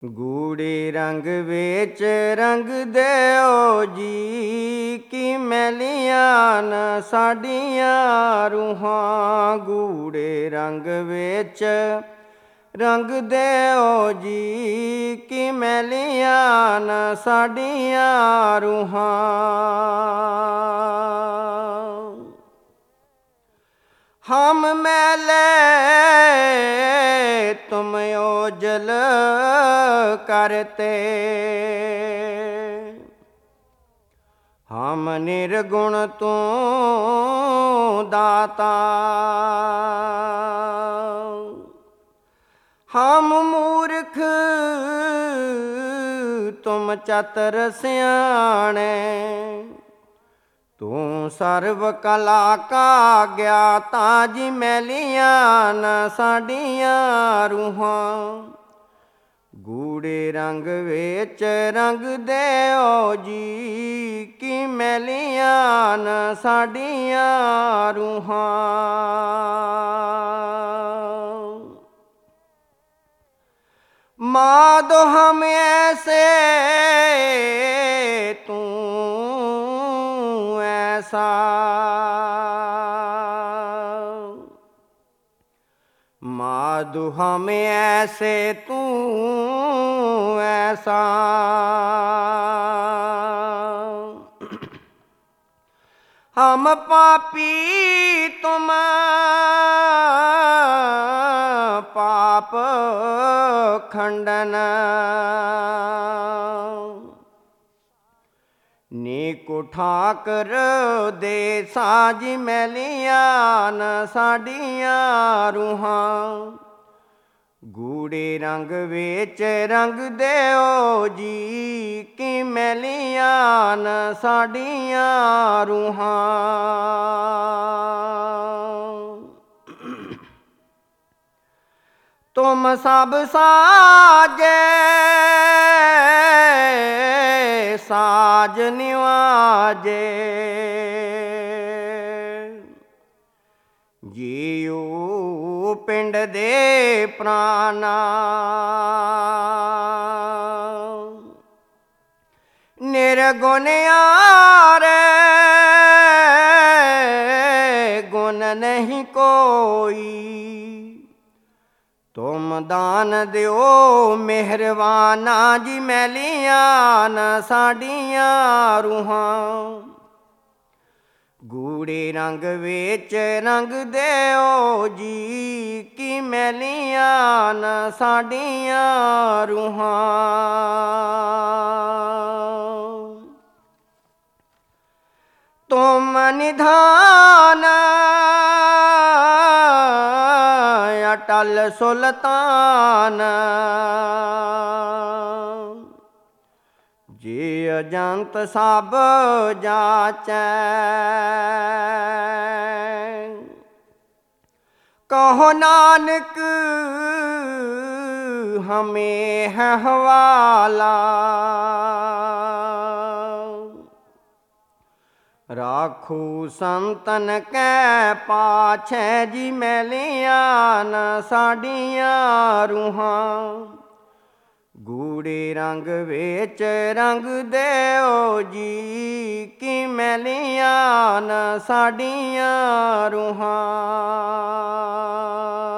ਗੂੜੇ ਰੰਗ ਵਿੱਚ ਰੰਗ ਦਿਓ ਜੀ, ਕਿ ਮੈਲੀਆਂ ਨਾ ਸਾਡੀਆਂ ਰੂਹਾਂ। ਗੂੜੇ ਰੰਗ ਵਿੱਚ ਰੰਗ ਦਿਓ ਜੀ, ਕਿ ਮੈਲੀਆਂ ਨਾ ਸਾਡੀਆਂ ਰੂਹਾਂ। हम मैले तुम ओझल करते, हम निर्गुण तू दाता। हम मूर्ख तुम चतर सियाणे, तू सर्व कला का ज्ञाता जी। मैलियां ना साडियां रूहां। गूढ़े रंग विच रंग देओ जी, कि मैलियां ना साडियां रूहां। माधो हम ऐसे तू ऐसा, माधु हम ऐसे तू ऐसा। हम पापी तुम पाप खंडन, नीकु ठाकर दे साजी। मैलियां ना साडियां रूहां। गूढ़े रंग विच रंग देओ जी, कि मैलियां ना साडियां रूहां। तुम सब साजे साज निवाजे, जीऊ पिंड दे प्राणा। निर्गुण यारे गुण नहीं कोई, तुम दान दिओ मेहरबाना जी। मैलियां ना साडियां रूहां। गूढ़े रंग विच रंग देओ जी, कि मैलियां ना साडियां रूहां। तुम निधान अटल सुल्तान, जे अजंत सब जाचै। कहो नानक हमें है हवाला, राखू संतन कै पाछै जी। मैलियां ना साडियां रूहां। गूढ़े रंग विच रंग देओ जी, कि मैलियां ना साडियां रूहां।